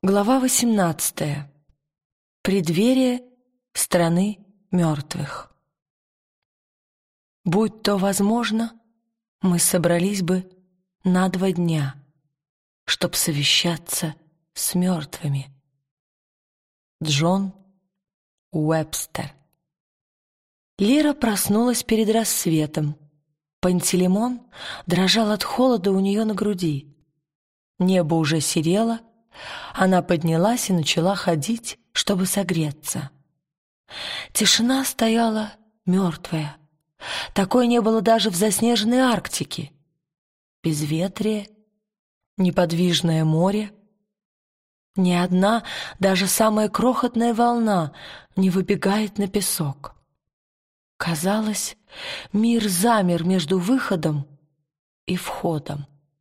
Глава 18. Преддверие страны мертвых. Будь то возможно, мы собрались бы на 2 дня, чтоб совещаться с мертвыми. Джон Уэбстер. Лира проснулась перед рассветом. Пантелеймон дрожал от холода у нее на груди. Небо уже серело. Она поднялась и начала ходить, чтобы согреться. Тишина стояла мертвая. Такой не было даже в заснеженной Арктике. Безветрие, неподвижное море. Ни одна, даже самая крохотная волна не выбегает на песок. Казалось, мир замер между выходом и входом.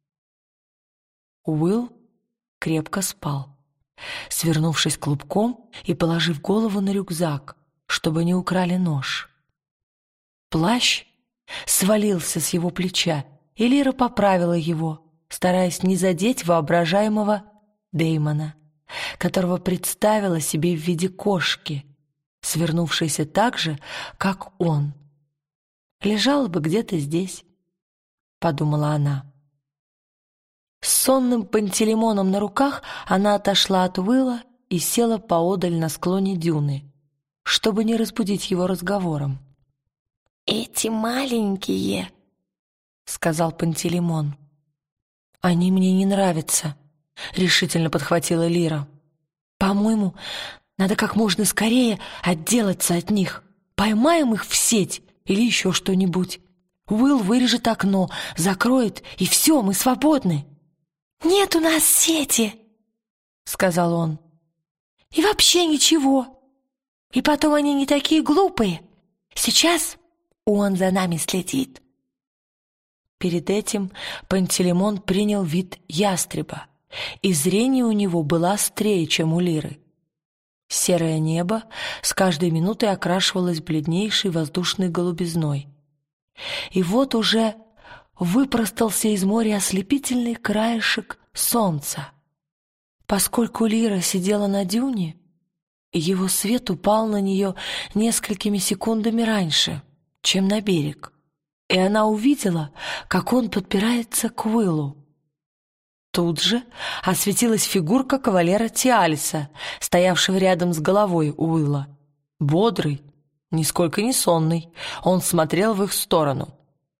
Уилл крепко спал, свернувшись клубком и положив голову на рюкзак, чтобы не украли нож. Плащ свалился с его плеча, и Лира поправила его, стараясь не задеть воображаемого Дэймона, которого представила себе в виде кошки, свернувшейся так же, как он. «Лежала бы где-то здесь», — подумала она. С сонным Пантелеймоном на руках она отошла от Уилла и села поодаль на склоне дюны, чтобы не разбудить его разговором. «Эти маленькие», — сказал Пантелеймон. «Они мне не нравятся», — решительно подхватила Лира. «По-моему, надо как можно скорее отделаться от них. Поймаем их в сеть или еще что-нибудь. Уилл вырежет окно, закроет, и все, мы свободны». «Нет у нас сети», — сказал он. «И вообще ничего. И потом они не такие глупые. Сейчас он за нами следит». Перед этим Пантелеймон принял вид ястреба, и зрение у него было острее, чем у Лиры. Серое небо с каждой минутой окрашивалось бледнейшей воздушной голубизной. И вот уже выпростался из моря ослепительный краешек солнца. Поскольку Лира сидела на дюне, его свет упал на нее несколькими секундами раньше, чем на берег, и она увидела, как он подбирается к Уиллу. Тут же осветилась фигурка кавалера Тиальса, стоявшего рядом с головой Уилла. Бодрый, нисколько не сонный, он смотрел в их сторону.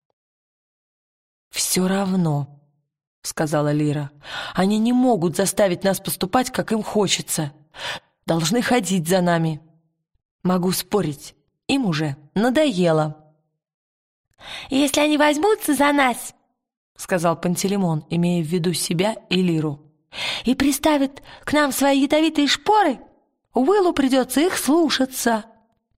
«Все равно», — сказала Лира, — «они не могут заставить нас поступать, как им хочется. Должны ходить за нами. Могу спорить, им уже надоело». «Если они возьмутся за нас, — сказал Пантелеймон, имея в виду себя и Лиру, — и приставят к нам свои ядовитые шпоры, Уиллу придется их слушаться».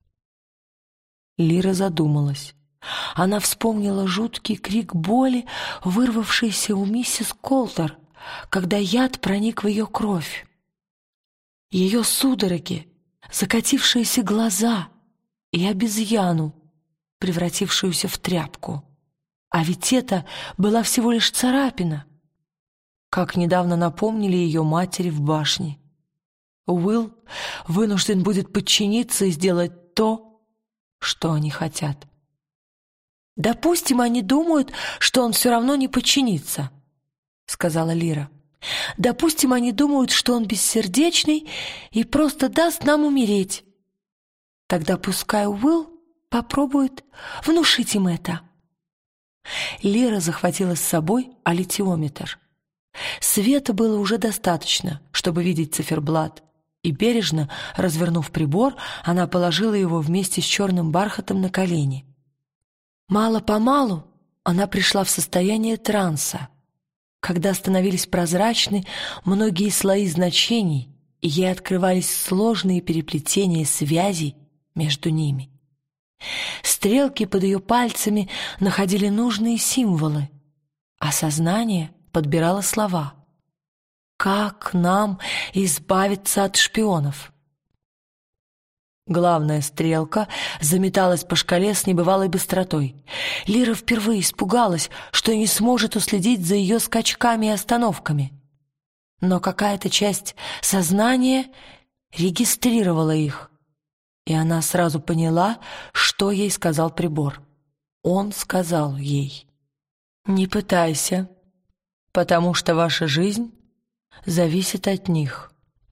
Лира задумалась. Она вспомнила жуткий крик боли, вырвавшийся у миссис Колтер, когда яд проник в ее кровь. Ее судороги, закатившиеся глаза и обезьяну, превратившуюся в тряпку. А ведь это была всего лишь царапина, как недавно напомнили ее матери в башне. Уилл вынужден будет подчиниться и сделать то, что они хотят. «Допустим, они думают, что он все равно не подчинится», — сказала Лира. «Допустим, они думают, что он бессердечный и просто даст нам умереть. Тогда пускай Уилл попробует внушить им это». Лира захватила с собой аллитиометр. Света было уже достаточно, чтобы видеть циферблат, и бережно, развернув прибор, она положила его вместе с черным бархатом на колени. Мало-помалу она пришла в состояние транса, когда становились прозрачны многие слои значений, и ей открывались сложные переплетения связей между ними. Стрелки под ее пальцами находили нужные символы, а сознание подбирало слова. «Как нам избавиться от шпионов?» Главная стрелка заметалась по шкале с небывалой быстротой. Лира впервые испугалась, что не сможет уследить за ее скачками и остановками. но какая-то часть сознания регистрировала их, и она сразу поняла, что ей сказал прибор. Он сказал ей: «Не пытайся, потому что ваша жизнь зависит от них».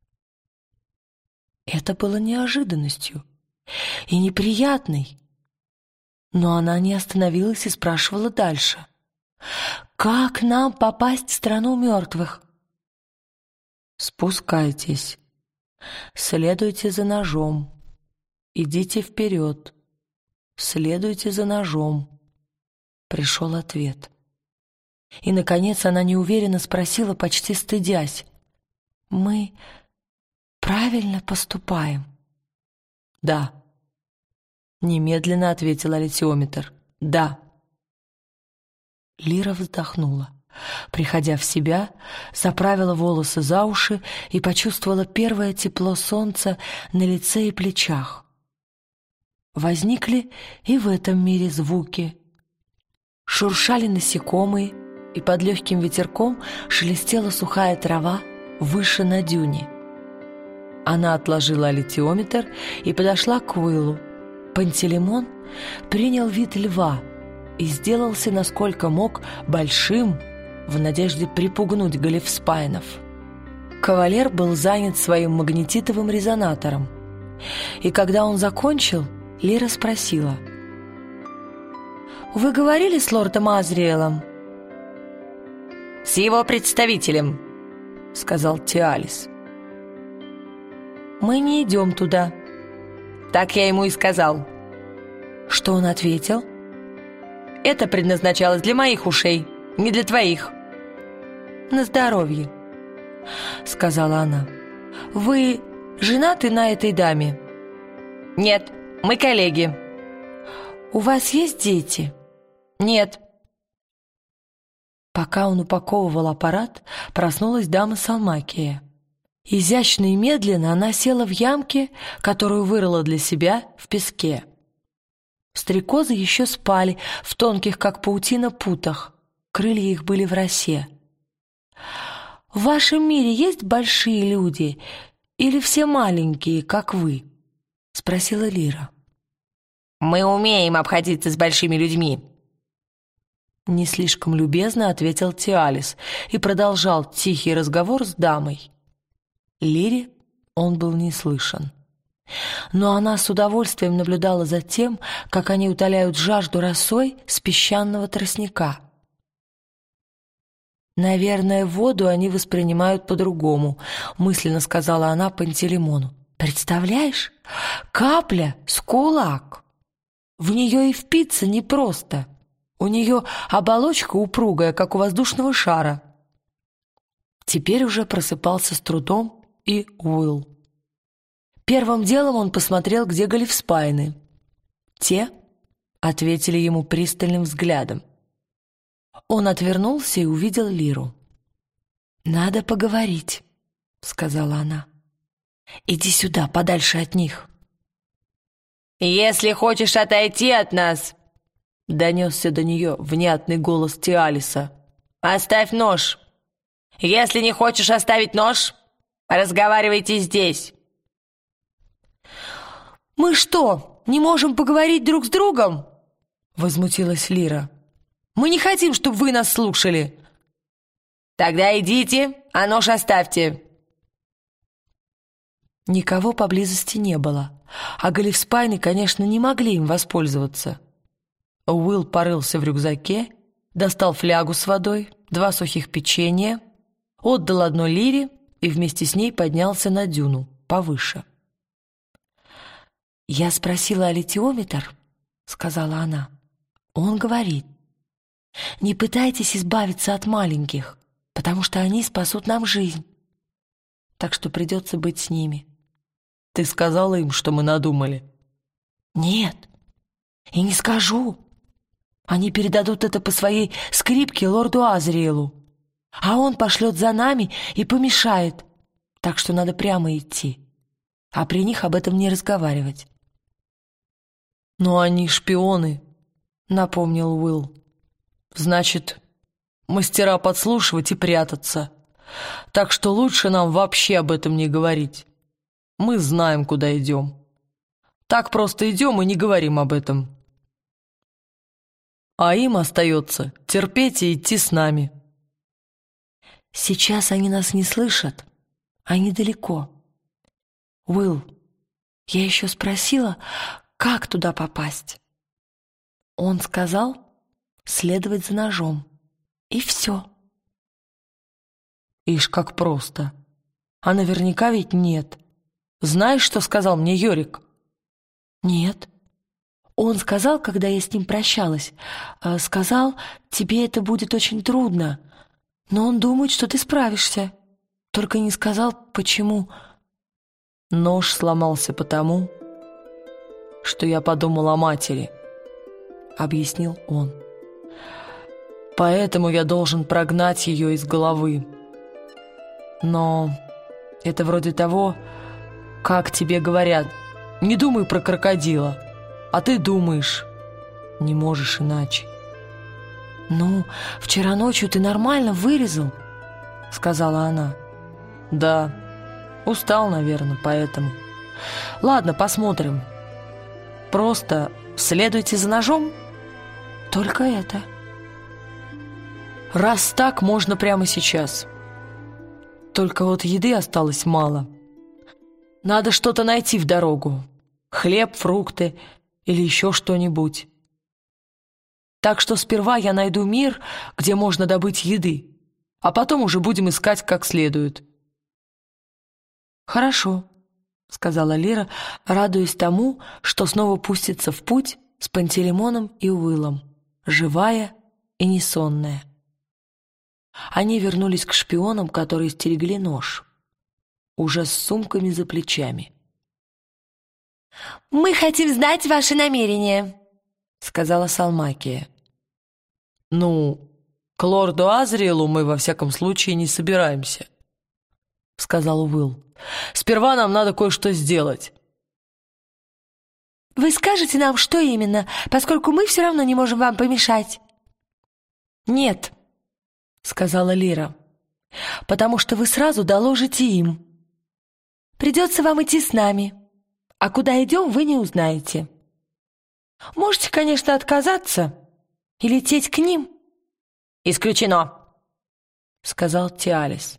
Это было неожиданностью и неприятной, но она не остановилась и спрашивала дальше: «Как нам попасть в страну мертвых?» «Спускайтесь, следуйте за ножом, идите вперед, следуйте за ножом», — пришел ответ. И, наконец, она неуверенно спросила, почти стыдясь: «Мы правильно поступаем?» «Да», — немедленно ответил аллитиометр. «Да». Лира вздохнула, приходя в себя, заправила волосы за уши и почувствовала первое тепло солнца на лице и плечах. Возникли и в этом мире звуки. Шуршали насекомые, и под легким ветерком шелестела сухая трава выше на дюне. Она отложила аллитиометр и подошла к Уиллу. Пантелеймон принял вид льва и сделался, насколько мог, большим, в надежде припугнуть Галифспайнов. Кавалер был занят своим магнетитовым резонатором, и когда он закончил, Лира спросила: «Вы говорили с лордом Азриэлом?» «С его представителем», — сказал Тиалис. «Мы не идем туда». «Так я ему и сказал». Что он ответил? «Это предназначалось для моих ушей, не для твоих». «На здоровье», — сказала она. «Вы женаты на этой даме?» «Нет, мы коллеги». «У вас есть дети?» «Нет». Пока он упаковывал аппарат, проснулась дама Салмакия. Изящно и медленно она села в ямке, которую вырыла для себя в песке. Стрекозы еще спали в тонких, как паутина, путах. Крылья их были в росе. «В вашем мире есть большие люди или все маленькие, как вы?» — спросила Лира. «Мы умеем обходиться с большими людьми». Не слишком любезно ответил Тиалис и продолжал тихий разговор с дамой. Лире он был не слышен. Но она с удовольствием наблюдала за тем, как они утоляют жажду росой с песчаного тростника. «Наверное, воду они воспринимают по-другому», — мысленно сказала она Пантелеймону. «Представляешь? Капля с кулак. В нее и впиться непросто. У нее оболочка упругая, как у воздушного шара». Теперь уже просыпался с трудом и Уилл. Первым делом он посмотрел, где Галифспайны. Те ответили ему пристальным взглядом. Он отвернулся и увидел Лиру. «Надо поговорить», — сказала она. «Иди сюда, подальше от них». «Если хочешь отойти от нас», — донесся до нее внятный голос Тиалиса, — «оставь нож. Если не хочешь оставить нож, разговаривайте здесь». «Мы что, не можем поговорить друг с другом?» — возмутилась Лира. «Мы не хотим, чтобы вы нас слушали». «Тогда идите, а нож оставьте». Никого поблизости не было, а Галифспайны, конечно, не могли им воспользоваться. Уилл порылся в рюкзаке, достал флягу с водой, 2 сухих печенья, отдал одно Лире и вместе с ней поднялся на дюну, повыше. «Я спросила аллитиометр», — сказала она. «Он говорит: не пытайтесь избавиться от маленьких, потому что они спасут нам жизнь. Так что придется быть с ними». «Ты сказала им, что мы надумали?» «Нет, и не скажу. Они передадут это по своей скрипке лорду Азриэлу, а он пошлет за нами и помешает, так что надо прямо идти, а при них об этом не разговаривать». «Но они шпионы», — напомнил Уилл. «Значит, мастера подслушивать и прятаться. Так что лучше нам вообще об этом не говорить. Мы знаем, куда идем. Так просто идем и не говорим об этом. А им остается терпеть и идти с нами. Сейчас они нас не слышат, они далеко. Уилл, я еще спросила, как туда попасть. Он сказал следовать за ножом. И все. Ишь, как просто. А наверняка ведь нет. Знаешь, что сказал мне Йорик? Нет. Он сказал, когда я с ним прощалась, сказал, тебе это будет очень трудно, но он думает, что ты справишься. Только не сказал, почему. Нож сломался потому, что я подумал о матери, объяснил он. Поэтому я должен прогнать ее из головы. Но это вроде того, как тебе говорят, не думай про крокодила, а ты думаешь, не можешь иначе. «Ну, вчера ночью ты нормально вырезал», — сказала она. «Да, устал, наверное, поэтому. Ладно, посмотрим. Просто следуйте за ножом». «Только это». «Раз так, можно прямо сейчас. Только вот еды осталось мало. Надо что-то найти в дорогу. Хлеб, фрукты или еще что-нибудь. Так что сперва я найду мир, где можно добыть еды, а потом уже будем искать как следует». «Хорошо», — сказала Лира, радуясь тому, что снова пустится в путь с Пантелеймоном и Уиллом, живая и несонная. Они вернулись к шпионам, которые стерегли нож, уже с сумками за плечами. «Мы хотим знать ваши намерения», — сказала Салмакия. «Ну, к лорду Азриэлу мы во всяком случае не собираемся», — сказал Уилл. «Сперва нам надо кое-что сделать». «Вы скажете нам, что именно, поскольку мы все равно не можем вам помешать?» «Нет», — сказала Лира, «потому что вы сразу доложите им. Придется вам идти с нами, а куда идем, вы не узнаете. Можете, конечно, отказаться и лететь к ним». «Исключено», — сказал Тиалис.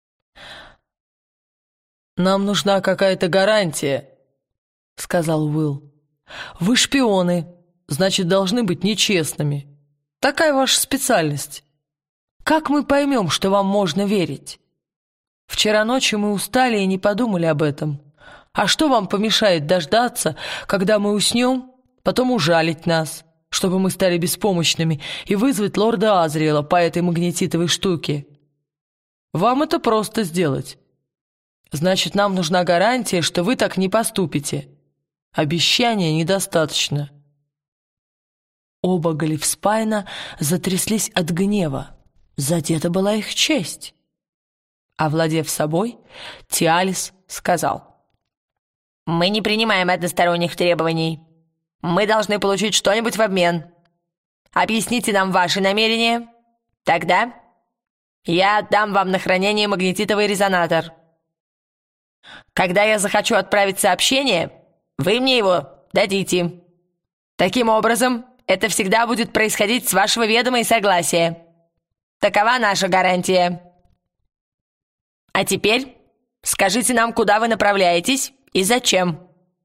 «Нам нужна какая-то гарантия», — сказал Уилл. «Вы шпионы, значит, должны быть нечестными. Такая ваша специальность. Как мы поймем, что вам можно верить? Вчера ночью мы устали и не подумали об этом. А что вам помешает дождаться, когда мы уснем, потом ужалить нас, чтобы мы стали беспомощными, и вызвать лорда Азриэла по этой магнетитовой штуке? Вам это просто сделать. Значит, нам нужна гарантия, что вы так не поступите. Обещания недостаточно». Оба Галифспайна затряслись от гнева. Задета была их честь. Овладев собой, Тиалис сказал: «Мы не принимаем односторонних требований. Мы должны получить что-нибудь в обмен. Объясните нам ваши намерения. Тогда я отдам вам на хранение магнетитовый резонатор. Когда я захочу отправить сообщение, вы мне его дадите. Таким образом, это всегда будет происходить с вашего ведома и согласия. Такова наша гарантия. А теперь скажите нам, куда вы направляетесь и зачем».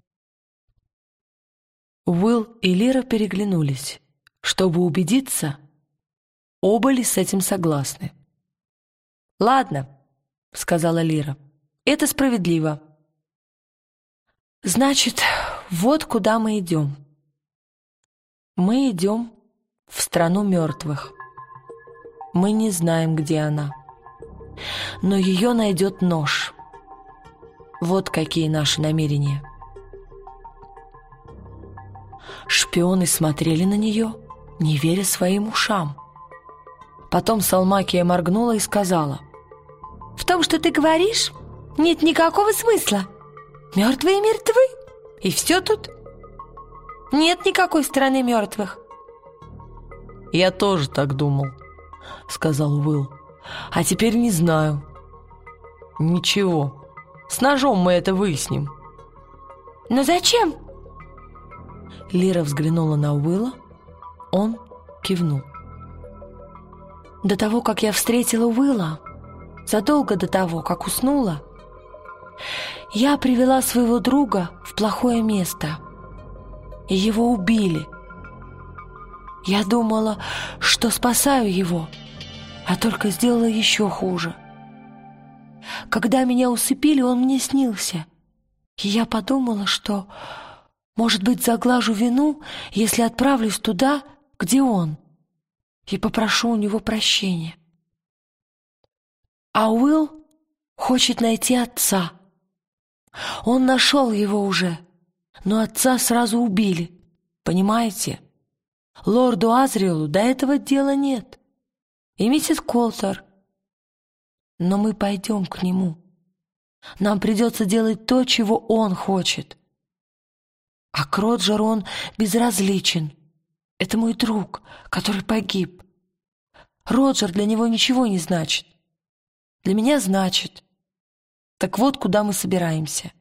Уилл и Лира переглянулись. Чтобы убедиться, оба ли с этим согласны. «Ладно», — сказала Лира, — «это справедливо. Значит, вот куда мы идем. Мы идем в страну мертвых. Мы не знаем, где она. Но ее найдет нож. Вот какие наши намерения». Шпионы смотрели на нее, не веря своим ушам. Потом Салмакия моргнула и сказала: «В том, что ты говоришь, нет никакого смысла. Мертвые мертвы, и все тут. Нет никакой страны мертвых». «Я тоже так думал», — сказал Уилл. «А теперь не знаю, Ничего, с ножом мы это выясним. Но зачем? Лира взглянула на Уилла, он кивнул. До того, как я встретила Уилла, задолго до того, как уснула, я привела своего друга в плохое место, и его убили. Я думала, что спасаю его, а только сделала еще хуже. Когда меня усыпили, он мне снился, и я подумала, что, может быть, заглажу вину, если отправлюсь туда, где он, и попрошу у него прощения. А Уилл хочет найти отца. Он нашел его уже, но отца сразу убили, понимаете? Лорду Азриэлу до этого дела нет. И миссис Колтер. Но мы пойдем к нему. Нам придется делать то, чего он хочет. А к Роджеру он безразличен. Это мой друг, который погиб. Роджер для него ничего не значит. Для меня значит. Так вот, куда мы собираемся.